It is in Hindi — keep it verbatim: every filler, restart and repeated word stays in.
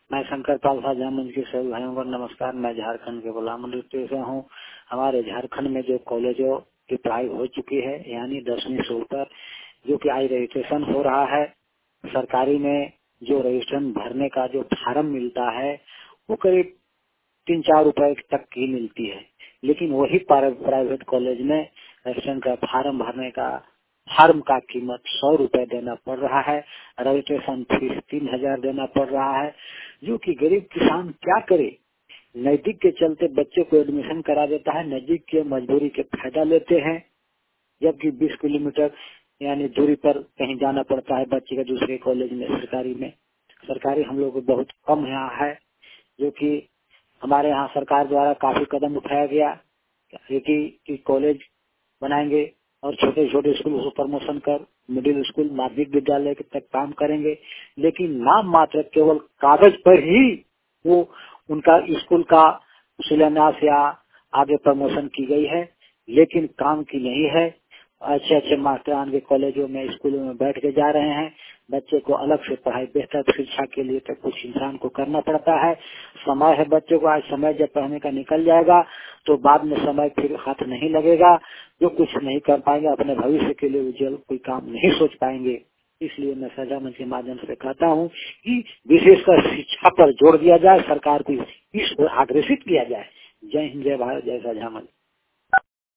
मैं शंकर पाल साझा मंच के सभी भाइयों को नमस्कार। मैं झारखंड के गुलाम अली से हूँ। हमारे झारखंड में जो कॉलेजों की पढ़ाई हो चुकी है, यानी दसवीं से ऊपर जो कि आई रजिस्ट्रेशन हो रहा है, सरकारी में जो रजिस्ट्रेशन भरने का जो फार्म मिलता है वो करीब तीन चार रुपए तक की मिलती है। लेकिन वही प्राइवेट कॉलेज में रजिस्ट्रेशन का फार्म भरने का फार्म का कीमत सौ रुपए देना पड़ रहा है। रजिस्ट्रेशन फीस तीन हजार देना पड़ रहा है, जो कि गरीब किसान क्या करे। नजदीक के चलते बच्चे को एडमिशन करा देता है, नजदीक के मजबूरी के फायदा लेते हैं, जबकि बीस किलोमीटर यानी दूरी पर कहीं जाना पड़ता है बच्चे का दूसरे कॉलेज में। सरकारी में सरकारी हम लोग को बहुत कम यहाँ है, जो कि हमारे यहाँ सरकार द्वारा काफी कदम उठाया गया कि कॉलेज बनाएंगे और छोटे छोटे स्कूल को प्रमोशन कर मिडिल स्कूल माध्यमिक विद्यालय तक काम करेंगे। लेकिन नाम मात्र केवल कागज पर ही वो उनका स्कूल का शिलान्यास या आगे प्रमोशन की गई है, लेकिन काम की नहीं है। अच्छे अच्छे मास्टरान के कॉलेजों में स्कूलों में बैठ के जा रहे हैं। बच्चे को अलग से पढ़ाई बेहतर शिक्षा के लिए तो कुछ इंसान को करना पड़ता है। समय है बच्चे को, आज समय जब पढ़ने का निकल जाएगा तो बाद में समय फिर हाथ नहीं लगेगा, जो कुछ नहीं कर पाएंगे, अपने भविष्य के लिए उज्जवल कोई काम नहीं सोच पाएंगे। इसलिए मैं साझा मंच के माध्यम से कहता हूँ कि विशेषकर शिक्षा पर जोर दिया जाए, सरकार को इस ओर अग्रसित किया जाए। जय हिंद, जय भारत, जय साझा मंच।